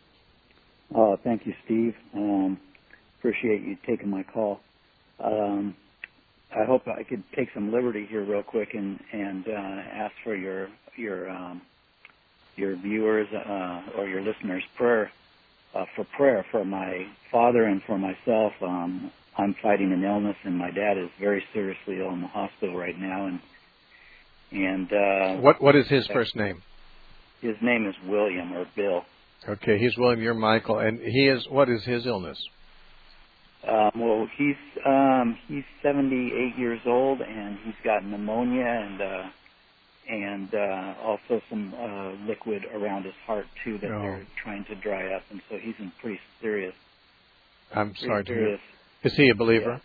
H: Uh, thank you, Steve. Um, appreciate you taking my call. Um, I hope I could take some liberty here real quick and, and uh, ask for your your um, your viewers uh, or your listeners' prayer uh, for prayer for my father and for myself. Um, I'm fighting an illness, and my dad is very seriously ill in the hospital right now. And and uh,
A: what what is his first name?
H: His name is William or Bill.
A: Okay, he's William. You're Michael, and he is. What is his illness?
H: Um, well, he's um, he's seventy-eight years old, and he's got pneumonia and uh, and uh, also some uh, liquid around his heart too that
A: oh.
H: they're trying to dry up, and so he's in pretty serious.
A: I'm
H: pretty
A: sorry to
H: serious.
A: hear. Is he a believer?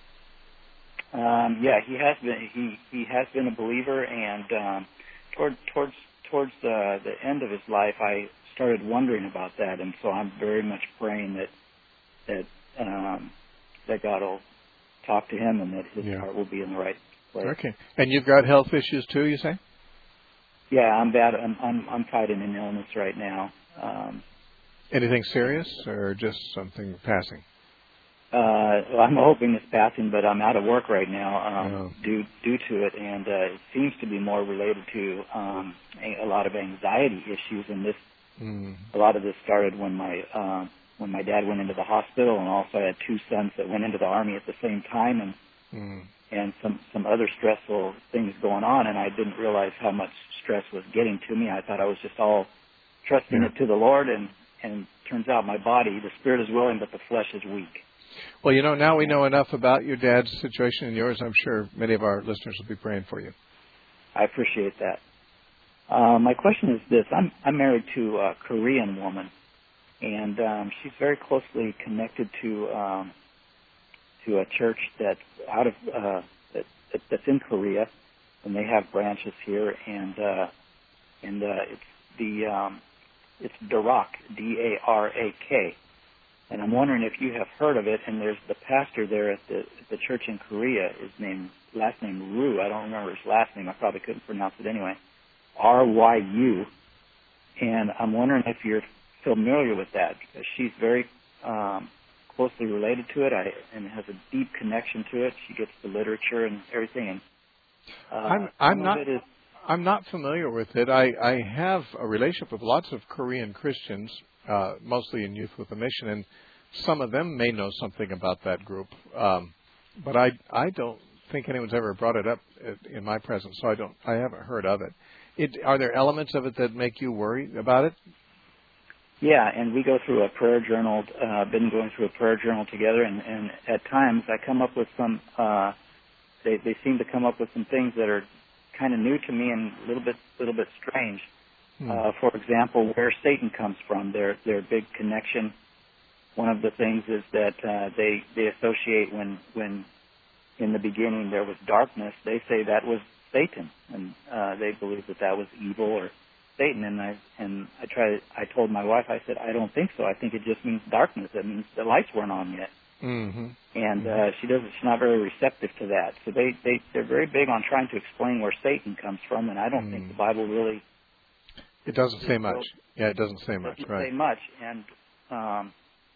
H: Yeah. Um, yeah, he has been. He he has been a believer, and um, toward towards towards the the end of his life, I started wondering about that, and so I'm very much praying that that. Um, that God will talk to him and that his
A: yeah.
H: heart will be in the right place.
A: Okay. And you've got health issues too, you say?
H: Yeah, I'm bad. I'm I'm, I'm fighting an illness right now. Um,
A: Anything serious or just something passing?
H: Uh, well, I'm hoping it's passing, but I'm out of work right now um,
A: Oh.
H: due due to it, and uh, it seems to be more related to um, a, a lot of anxiety issues. And this,
A: Mm.
H: a lot of this started when my uh, when my dad went into the hospital, and also I had two sons that went into the Army at the same time, and
A: Mm.
H: and some some other stressful things going on, and I didn't realize how much stress was getting to me. I thought I was just all trusting
A: Yeah.
H: it to the Lord, and and turns out my body, the spirit is willing, but the flesh is weak.
A: Well, you know, now we know enough about your dad's situation and yours. I'm sure many of our listeners will be praying for you.
H: I appreciate that. Uh, my question is this. I'm, I'm married to a Korean woman, and um, she's very closely connected to um, to a church that's out of uh, that, that's in Korea, and they have branches here, and uh, and uh, it's the um, it's Darak, D A R A K. And I'm wondering if you have heard of it. And there's the pastor there at the at the church in Korea. His name, last name Ru. I don't remember his last name. I probably couldn't pronounce it anyway. R Y U. And I'm wondering if you're familiar with that, because she's very um, closely related to it, I, and has a deep connection to it. She gets the literature and everything. And uh,
A: I'm I'm
H: some
A: not
H: of it is,
A: I'm not familiar with it. I, I have a relationship with lots of Korean Christians, uh, mostly in Youth with a Mission, and some of them may know something about that group. Um, but I I don't think anyone's ever brought it up in my presence, so I don't I haven't heard of it. It are there elements of it that make you worry about it?
H: Yeah, and we go through a prayer journal, uh, been going through a prayer journal together, and, and at times I come up with some, uh, they, they seem to come up with some things that are kind of new to me and a little bit, little bit strange.
A: Hmm.
H: Uh, for example, where Satan comes from, their, their big connection. One of the things is that, uh, they, they associate when, when in the beginning there was darkness, they say that was Satan, and, uh, they believe that that was evil or Satan, and I and I tried. I told my wife. I said, I don't think so. I think it just means darkness. It means the lights weren't on yet.
A: Mm-hmm.
H: And
A: mm-hmm.
H: uh, she doesn't. She's not very receptive to that. So they they they're very big on trying to explain where Satan comes from, and I don't
A: mm.
H: think the Bible really.
A: It doesn't say much. Yeah, it doesn't say much.
H: Doesn't
A: Right.
H: say much, and um.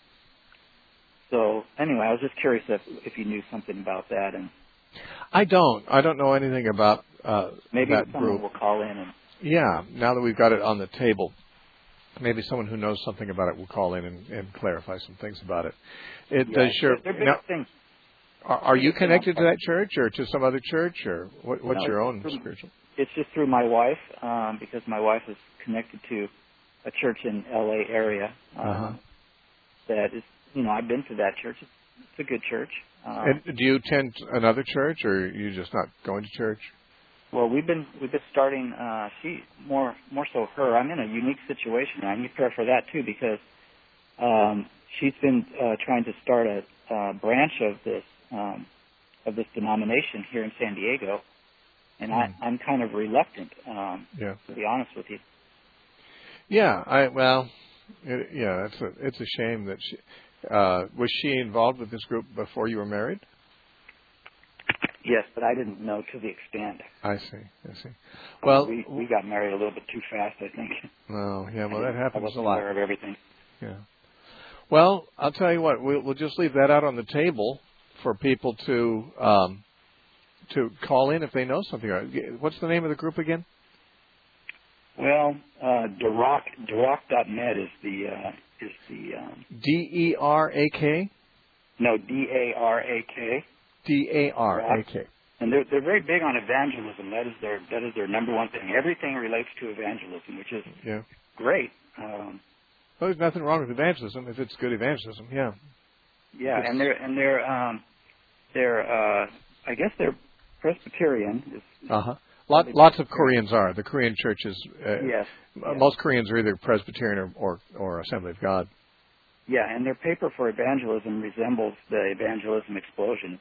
H: So anyway, I was just curious if if you knew something about that, and
A: I don't. I don't know anything about uh,
H: maybe
A: that
H: someone
A: group.
H: will call in and.
A: Yeah, now that we've got it on the table, maybe someone who knows something about it will call in and, and clarify some things about it. It
H: Yeah,
A: does your.
H: they're big
A: Now,
H: things.
A: are, are you connected to that church or to some other church, or what, what's
H: No,
A: your
H: it's
A: own
H: through-
A: spiritual?
H: It's just through my wife, um, because my wife is connected to a church in L A area um,
A: Uh-huh.
H: that is, you know, I've been to that church. It's, it's a good church. Um,
A: And do you attend another church, or are you just not going to church?
H: well, we've been we've been starting. Uh, she more more so her. I'm in a unique situation. I need prayer for that too, because um, she's been uh, trying to start a uh, branch of this um, of this denomination here in San Diego, and
A: Hmm.
H: I, I'm kind of reluctant. Um,
A: Yeah.
H: to be honest with you.
A: Yeah. I well, it, yeah. It's a it's a shame that she uh, was she involved with this group before you were married?
H: Yes, but I didn't know to the extent.
A: I see. I see. Well,
H: we we got married a little bit too fast, I think.
A: well, yeah. Well,
H: I
A: that
H: didn't- I
A: happens a
H: wasn't
A: lot.
H: aware of everything.
A: Yeah. Well, I'll tell you what. We'll, we'll just leave that out on the table for people to um, to call in if they know something. What's the name of the group again?
H: Well, uh, Darak Darak dot net is the uh, is the um,
A: D E R A K.
H: no D A R A K.
A: D A R A K.
H: And they're they're very big on evangelism. That is their that is their number one thing. Everything relates to evangelism, which is
A: Yeah.
H: great. Um,
A: Well, there's nothing wrong with evangelism if it's good evangelism. Yeah.
H: yeah,
A: Yes.
H: and they're and they're um, they're uh, I guess they're Presbyterian. Is,
A: Uh huh. Lot, lots of Koreans are. The Korean churches. Uh,
H: yes.
A: uh,
H: yes.
A: Most Koreans are either Presbyterian or, or or Assembly of God.
H: Yeah, and their paper for evangelism resembles the evangelism explosion.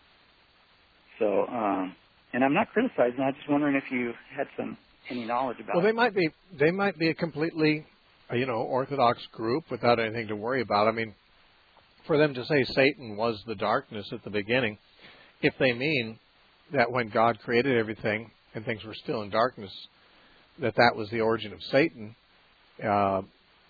H: So, um, and I'm not criticizing. I'm just wondering if you had some any knowledge about.
A: Well, they
H: it.
A: might be. They might be a completely, uh, you know, Orthodox group without anything to worry about. I mean, for them to say Satan was the darkness at the beginning, if they mean that when God created everything and things were still in darkness, that that was the origin of Satan, uh,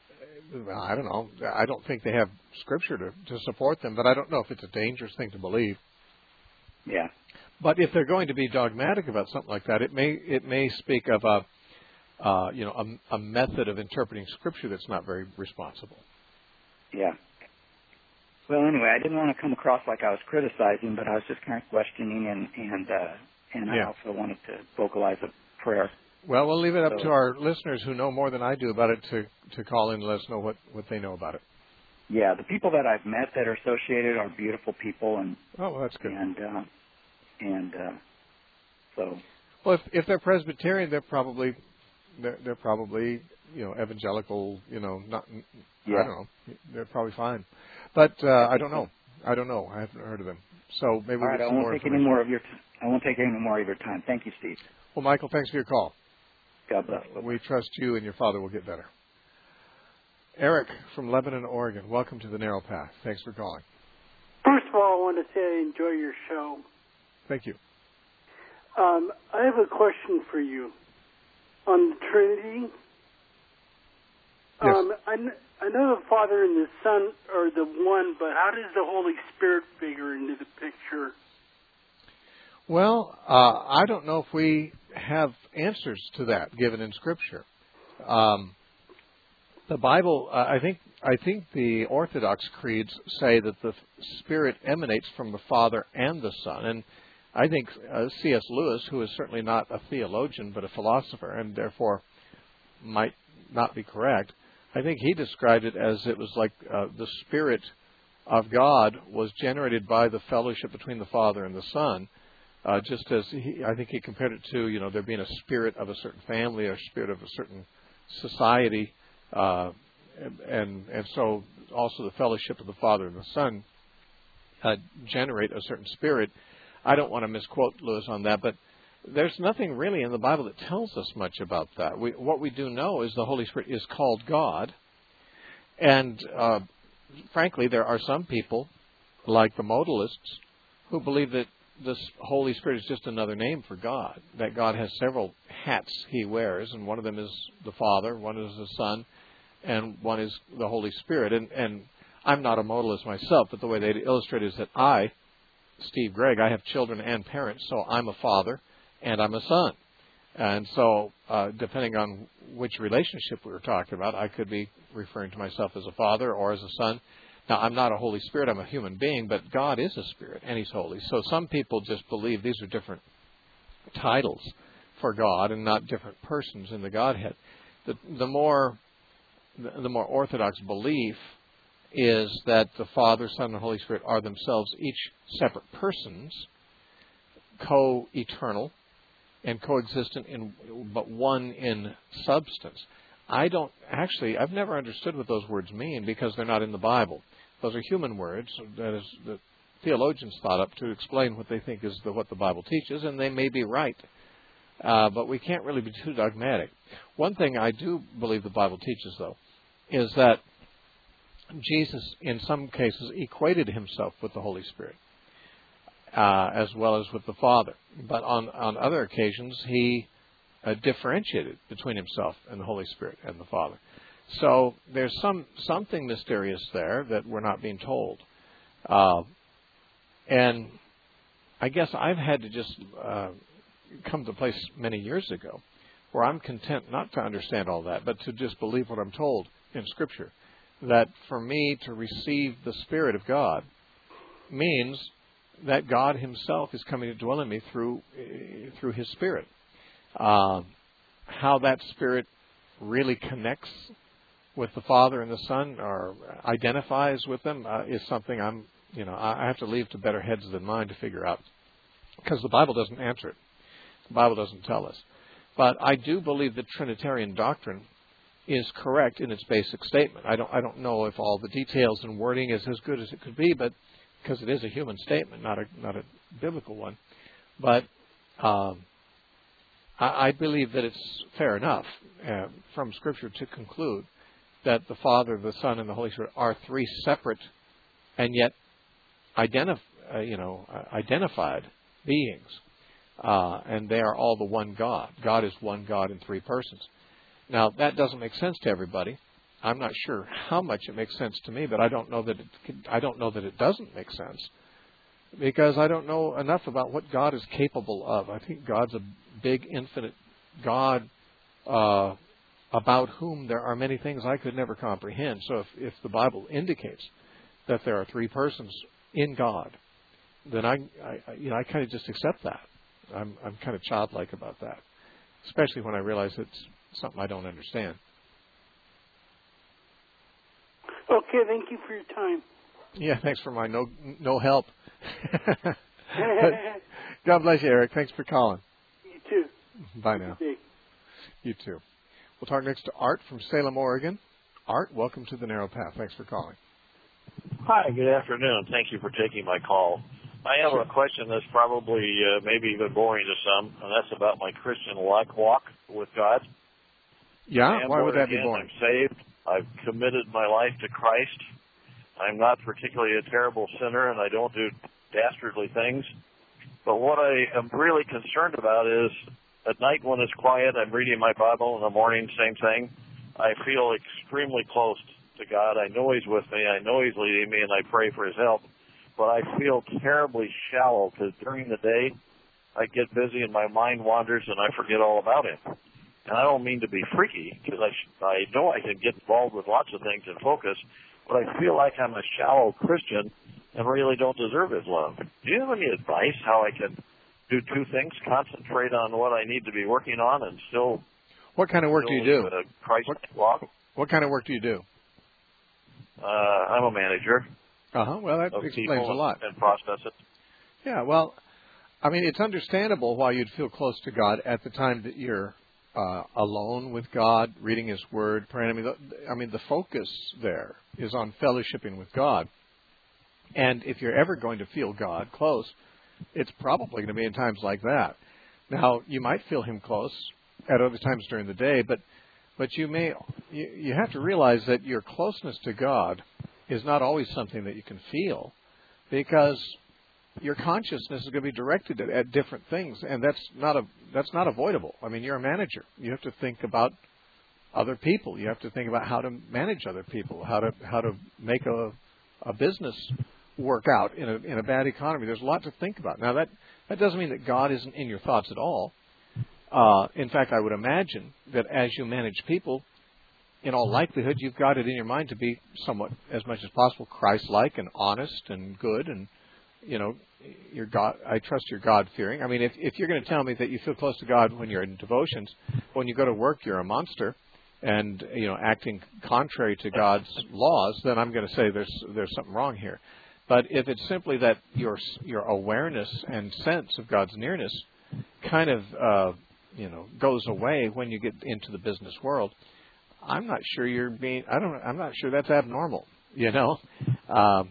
A: I don't know. I don't think they have scripture to, to support them, but I don't know if it's a dangerous thing to believe.
H: Yeah.
A: But if they're going to be dogmatic about something like that, it may it may speak of a uh, you know a, a method of interpreting scripture that's not very responsible.
H: Yeah. Well, anyway, I didn't want to come across like I was criticizing, but I was just kind of questioning, and and uh, and
A: yeah.
H: I also wanted to vocalize a prayer.
A: Well, we'll leave it up
H: so,
A: to our listeners who know more than I do about it to, to call in and let us know what, what they know about it.
H: Yeah, the people that I've met that are associated are beautiful people, and
A: oh, well, that's good.
H: And uh, and uh, so.
A: Well, if if they're Presbyterian, they're probably they're, they're probably you know evangelical. You know, not
H: yeah.
A: I don't know. They're probably fine, but uh, I don't know. I don't know. I haven't heard of them. So maybe
H: all right.
A: we'll
H: I won't take any more of your. T- I won't take any more of your time. Thank you, Steve.
A: Well, Michael, thanks for your call.
H: God bless.
A: Uh, we trust you and your father will get better. Eric from Lebanon, Oregon. Welcome to the Narrow Path. Thanks for calling.
I: First of all, I want to say I enjoy your show.
A: Thank you.
I: Um, I have a question for you on the Trinity.
A: Yes.
I: Um, I, kn- I know the Father and the Son are the one, but how does the Holy Spirit figure into the picture?
A: Well, uh, I don't know if we have answers to that given in Scripture. Um, the Bible, uh, I think, I think the Orthodox creeds say that the Spirit emanates from the Father and the Son, and I think uh, C S Lewis, who is certainly not a theologian but a philosopher, and therefore might not be correct, I think he described it as it was like uh, the Spirit of God was generated by the fellowship between the Father and the Son. Uh, just as he, I think he compared it to, you know, there being a spirit of a certain family or spirit of a certain society, uh, and and so also the fellowship of the Father and the Son uh, generate a certain spirit. I don't want to misquote Lewis on that, but there's nothing really in the Bible that tells us much about that. We, what we do know is the Holy Spirit is called God, and uh, frankly, there are some people, like the modalists, who believe that this Holy Spirit is just another name for God, that God has several hats he wears, and one of them is the Father, one is the Son, and one is the Holy Spirit. And, and I'm not a modalist myself, but the way they illustrate it is that I, Steve Gregg, I have children and parents, so I'm a father and I'm a son. And so uh, depending on which relationship we were talking about, I could be referring to myself as a father or as a son. Now, I'm not a Holy Spirit, I'm a human being, but God is a spirit, and He's holy. So some people just believe these are different titles for God and not different persons in the Godhead. The, the more the more orthodox belief is that the Father, Son, and Holy Spirit are themselves each separate persons, co-eternal, and coexistent in but one in substance. I don't actually, I've never understood what those words mean because they're not in the Bible. Those are human words that is the theologians thought up to explain what they think is the, what the Bible teaches, and they may be right. Uh, but we can't really be too dogmatic. One thing I do believe the Bible teaches, though, is that Jesus, in some cases, equated himself with the Holy Spirit, uh, as well as with the Father. But on, on other occasions, he uh, differentiated between himself and the Holy Spirit and the Father. So there's some something mysterious there that we're not being told. Uh, and I guess I've had to just uh, come to a place many years ago where I'm content not to understand all that, but to just believe what I'm told in Scripture. That for me to receive the Spirit of God means that God Himself is coming to dwell in me through through His Spirit. Uh, how that Spirit really connects with the Father and the Son, or identifies with them, uh, is something I'm, you know, I have to leave to better heads than mine to figure out, because the Bible doesn't answer it. The Bible doesn't tell us. But I do believe that Trinitarian doctrine is correct in its basic statement. I don't, I don't know if all the details and wording is as good as it could be, but because it is a human statement, not a not a biblical one. But um, I, I believe that it's fair enough uh, from Scripture to conclude that the Father, the Son, and the Holy Spirit are three separate and yet identif- uh, you know, uh, identified beings uh, and they are all the one God. God is one God in three persons. Now, that doesn't make sense to everybody. I'm not sure how much it makes sense to me, but I don't know that it can, I don't know that it doesn't make sense, because I don't know enough about what God is capable of. I think God's a big, infinite God, uh, about whom there are many things I could never comprehend. So if, if the Bible indicates that there are three persons in God, then I, I you know, I kind of just accept that. I'm, I'm kind of childlike about that, especially when I realize it's something I don't understand.
I: Okay, thank you for your time.
A: Yeah, thanks for my no no help. God bless you, Eric. Thanks for calling.
I: You too.
A: Bye now. You too. We'll talk next to Art from Salem, Oregon. Art, welcome to the Narrow Path. Thanks for calling.
J: Hi, good afternoon. Thank you for taking my call. I have a question that's probably uh, maybe even boring to some, and that's about my Christian walk walk with God.
A: Yeah, why would that
J: again.
A: be boring?
J: I'm saved. I've committed my life to Christ. I'm not particularly a terrible sinner, and I don't do dastardly things. But what I am really concerned about is at night when it's quiet, I'm reading my Bible. In the morning, same thing. I feel extremely close to God. I know He's with me. I know He's leading me, and I pray for His help. But I feel terribly shallow because during the day, I get busy and my mind wanders and I forget all about Him. And I don't mean to be freaky, because I, I know I can get involved with lots of things and focus, but I feel like I'm a shallow Christian and really don't deserve His love. Do you have any advice how I can do two things, concentrate on what I need to be working on and still...
A: What kind of work do you do?
J: Christ
A: what,
J: walk?
A: What kind of work do you do?
J: Uh, I'm a manager.
A: Uh-huh. Well, that explains a lot.
J: And process it.
A: Yeah, well, I mean, it's understandable why you'd feel close to God at the time that you're Uh, alone with God, reading His Word, praying. I mean, the, I mean, the focus there is on fellowshipping with God. And if you're ever going to feel God close, it's probably going to be in times like that. Now, you might feel Him close at other times during the day, but but you may you, you have to realize that your closeness to God is not always something that you can feel, because your consciousness is going to be directed at, at different things, and that's not a that's not avoidable. I mean, you're a manager. You have to think about other people. You have to think about how to manage other people, how to how to make a a business work out in a in a bad economy. There's a lot to think about. Now that that doesn't mean that God isn't in your thoughts at all. Uh, in fact, I would imagine that as you manage people, in all likelihood, you've got it in your mind to be somewhat, as much as possible, Christ-like and honest and good, and you know, your God. I trust you're God-fearing. I mean, if if you're going to tell me that you feel close to God when you're in devotions, when you go to work you're a monster, and you know, acting contrary to God's laws, then I'm going to say there's there's something wrong here. But if it's simply that your your awareness and sense of God's nearness kind of uh, you know goes away when you get into the business world, I'm not sure you're being. I don't. I'm not sure that's abnormal. You know, um,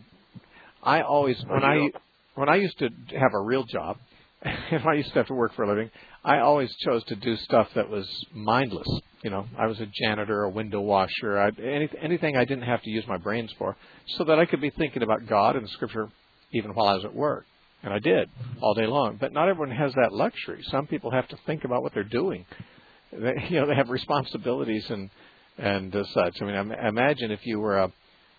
A: I always when I when I used to have a real job, and I used to have to work for a living, I always chose to do stuff that was mindless. You know, I was a janitor, a window washer, I, any, anything I didn't have to use my brains for, so that I could be thinking about God and Scripture even while I was at work. And I did all day long. But not everyone has that luxury. Some people have to think about what they're doing. They, you know, they have responsibilities and and uh, such. I mean, I, imagine if you were a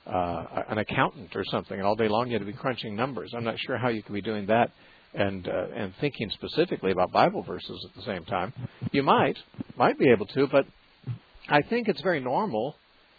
A: uh, an accountant or something, and all day long you had to be crunching numbers. I'm not sure how you could be doing that and uh, and thinking specifically about Bible verses at the same time. You might might be able to, but I think it's very normal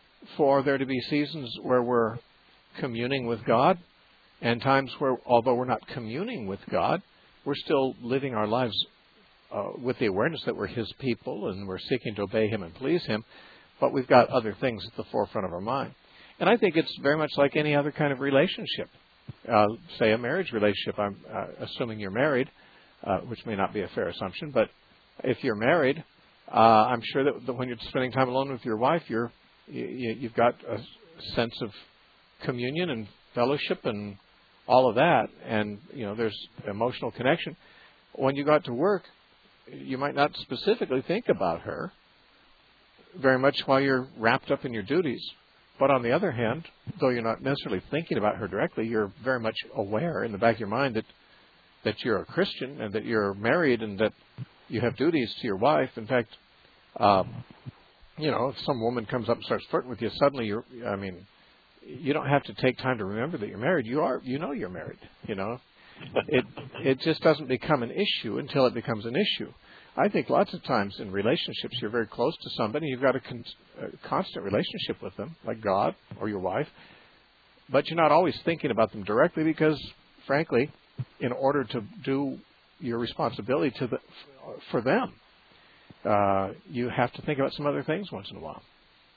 A: for there to be seasons where we're communing with God, and times where, although we're not communing with God, we're still living our lives uh, with the awareness that we're His people and we're seeking to obey Him and please Him, but we've got other things at the forefront of our mind. And I think it's very much like any other kind of relationship. Uh, say a marriage relationship. I'm uh, assuming you're married, uh, which may not be a fair assumption, but if you're married, uh, I'm sure that, that when you're spending time alone with your wife, you're, you, you've got a sense of communion and fellowship and all of that, and you know there's emotional connection. When you go out to work, you might not specifically think about her very much while you're wrapped up in your duties. But on the other hand, though you're not necessarily thinking about her directly, you're very much aware in the back of your mind that that you're a Christian and that you're married and that you have duties to your wife. In fact, um, you know, if some woman comes up and starts flirting with you, suddenly you're, I mean, you don't have to take time to remember that you're married. You are, you know you're married, you know. It it just doesn't become an issue until it becomes an issue. I think lots of times in relationships you're very close to somebody, you've got a, con- a constant relationship with them, like God or your wife, but you're not always thinking about them directly because, frankly, in order to do your responsibility to the, for them, uh, you have to think about some other things once in a while.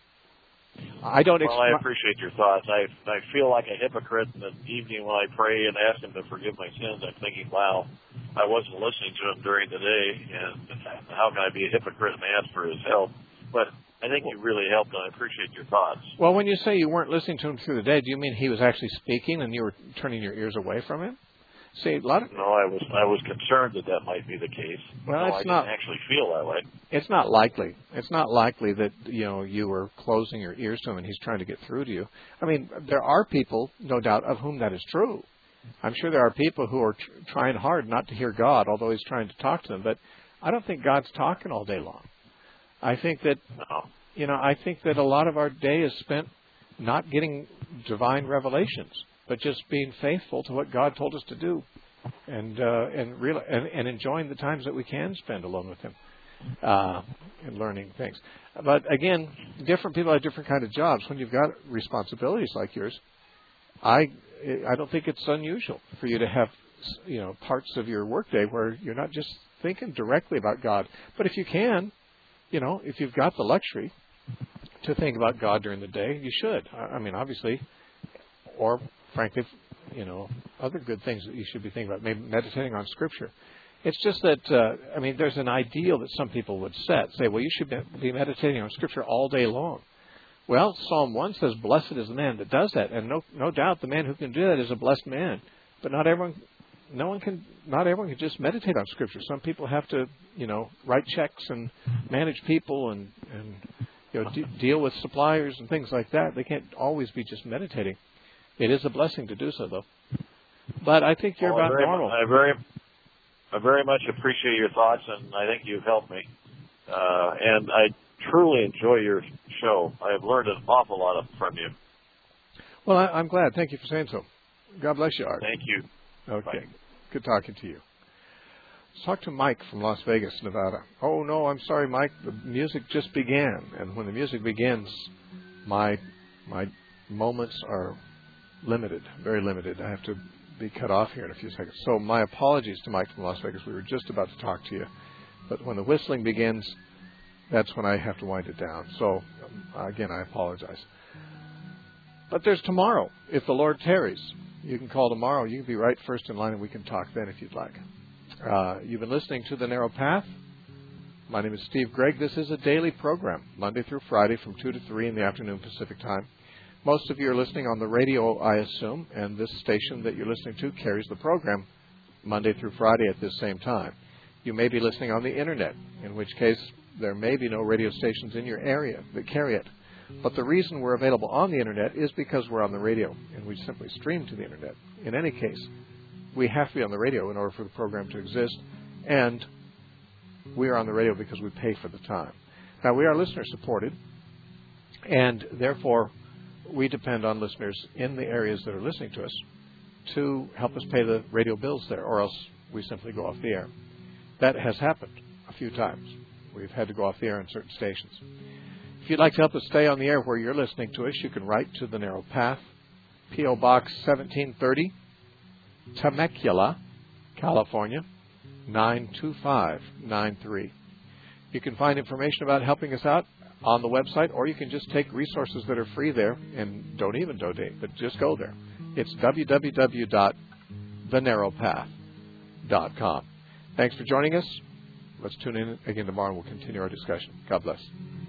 A: I don't.
J: Well, I appreciate your thoughts. I I feel like a hypocrite in the evening when I pray and ask Him to forgive my sins. I'm thinking, wow, I wasn't listening to Him during the day, and how can I be a hypocrite and ask for His help? But I think you really helped, and I appreciate your thoughts.
A: Well, when you say you weren't listening to Him through the day, do you mean He was actually speaking and you were turning your ears away from Him? See, a lot of
J: no, I was I was concerned that that might be the case.
A: Well,
J: no,
A: it's
J: I didn't
A: not
J: actually feel that way.
A: It's not likely. It's not likely that you know you were closing your ears to Him and He's trying to get through to you. I mean, there are people, no doubt, of whom that is true. I'm sure there are people who are tr- trying hard not to hear God, although He's trying to talk to them. But I don't think God's talking all day long. I think that
J: no.
A: you know I think that a lot of our day is spent not getting divine revelations, but just being faithful to what God told us to do, and uh, and, real, and and enjoying the times that we can spend alone with Him, uh, and learning things. But again, different people have different kind of jobs. When you've got responsibilities like yours, I I don't think it's unusual for you to have you know parts of your workday where you're not just thinking directly about God. But if you can, you know, if you've got the luxury to think about God during the day, you should. I mean, obviously, or frankly, you know, other good things that you should be thinking about, maybe meditating on Scripture. It's just that, uh, I mean, there's an ideal that some people would set, say, well, you should be meditating on Scripture all day long. Well, Psalm one says, blessed is the man that does that, and no no doubt the man who can do that is a blessed man. But not everyone, no one can, not everyone can just meditate on Scripture. Some people have to, you know, write checks and manage people and, and you know, de- deal with suppliers and things like that. They can't always be just meditating. It is a blessing to do so, though. But I think you're
J: well,
A: about
J: I very,
A: normal.
J: I very, I very much appreciate your thoughts, and I think you've helped me. Uh, and I truly enjoy your show. I have learned an awful lot of, from you.
A: Well, I, I'm glad. Thank you for saying so. God bless you, Art.
J: Thank you.
A: Okay.
J: Bye.
A: Good talking to you. Let's talk to Mike from Las Vegas, Nevada. Oh, no, I'm sorry, Mike. The music just began. And when the music begins, my my moments are limited, very limited. I have to be cut off here in a few seconds. So my apologies to Mike from Las Vegas. We were just about to talk to you. But when the whistling begins, that's when I have to wind it down. So, um, again, I apologize. But there's tomorrow, if the Lord tarries. You can call tomorrow. You can be right first in line, and we can talk then if you'd like. Uh, you've been listening to The Narrow Path. My name is Steve Gregg. This is a daily program, Monday through Friday from two to three in the afternoon Pacific time. Most of you are listening on the radio, I assume, and this station that you're listening to carries the program Monday through Friday at this same time. You may be listening on the Internet, in which case there may be no radio stations in your area that carry it. But the reason we're available on the Internet is because we're on the radio, and we simply stream to the Internet. In any case, we have to be on the radio in order for the program to exist, and we are on the radio because we pay for the time. Now, we are listener-supported, and therefore we depend on listeners in the areas that are listening to us to help us pay the radio bills there, or else we simply go off the air. That has happened a few times. We've had to go off the air on certain stations. If you'd like to help us stay on the air where you're listening to us, you can write to The Narrow Path, P O Box seventeen thirty, Temecula, California, nine two five nine three. You can find information about helping us out on the website, or you can just take resources that are free there and don't even donate, but just go there. It's w w w dot the narrow path dot com. Thanks for joining us. Let's tune in again tomorrow and we'll continue our discussion. God bless.